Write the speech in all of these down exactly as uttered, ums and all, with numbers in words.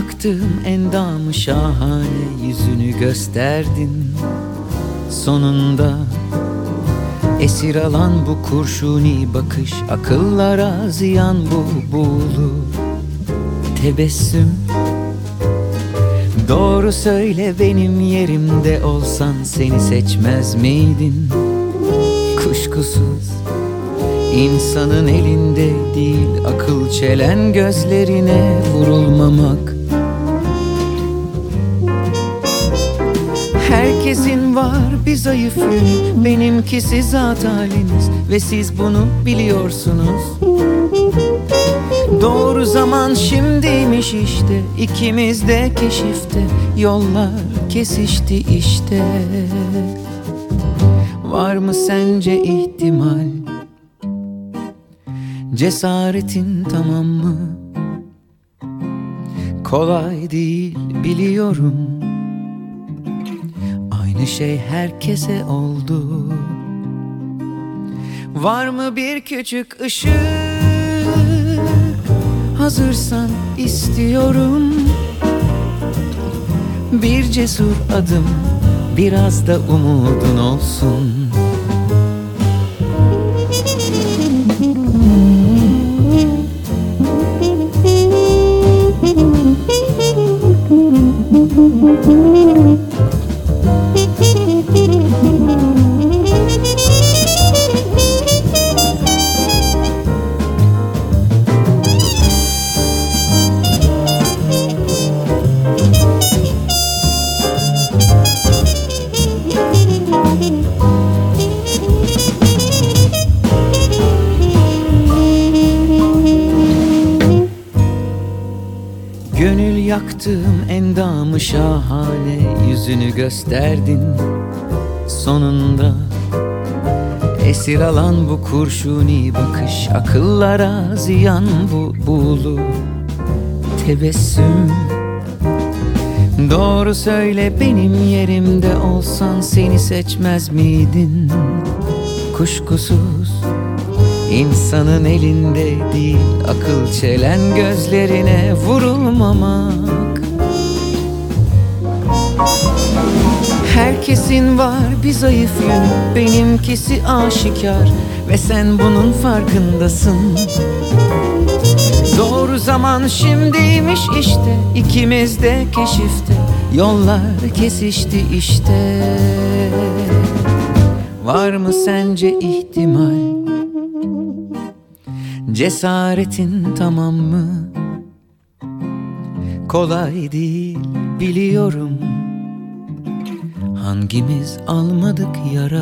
yaktığım endamı şahane yüzünü gösterdin. Sonunda esir alan bu kurşuni bakış, akıllara ziyan bu buğulu tebessüm. Doğru söyle, benim yerimde olsan seni seçmez miydin? Kuşkusuz insanın elinde değil, akıl çelen gözlerine vurulmamak. Herkesin var bir zayıf yönü, benimkisi zat haliniz ve siz bunu biliyorsunuz. Doğru zaman şimdiymiş işte, ikimiz de keşifte, yollar kesişti işte. Var mı sence ihtimal? Cesaretin tamam mı? Kolay değil biliyorum, aynı şey herkese oldu. Var mı bir küçük ışık? Hazırsan istiyorum. Bir cesur adım, biraz da umudun olsun. Gönül yaktığım endamı şahane yüzünü gösterdin. Sonunda esir alan bu kurşuni bakış, akıllara ziyan bu buğulu tebessüm. Doğru söyle, benim yerimde olsan seni seçmez miydin? Kuşkusuz İnsanın elinde değil, akıl çelen gözlerine vurulmamak. Herkesin var bir zayıf yönü, benimkisi aşikar ve sen bunun farkındasın. Doğru zaman şimdiymiş işte, ikimiz de keşifte, yollar kesişti işte. Var mı sence ihtimal? Cesaretin tamam mı? Kolay değil biliyorum, hangimiz almadık yara?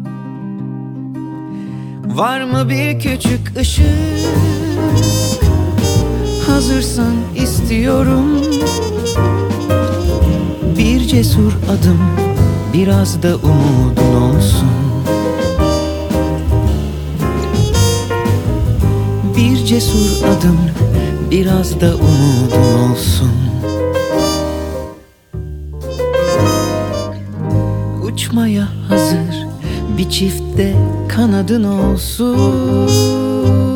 Var mı bir küçük ışık? Hazırsan istiyorum. Bir cesur adım, biraz da umudun olsun. Bir cesur adım, biraz da umudun olsun. Uçmaya hazır bir çiftte kanadın olsun.